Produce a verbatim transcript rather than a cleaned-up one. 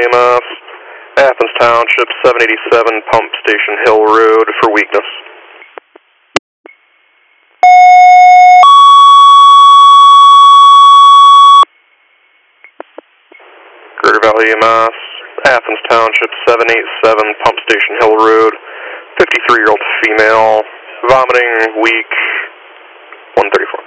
Valley E M S, Athens Township, seven eighty-seven Pump Station Hill Road for weakness. Greater Valley E M S, Athens Township, seven eighty-seven Pump Station Hill Road, fifty-three-year-old female, vomiting, weak, one thirty-four.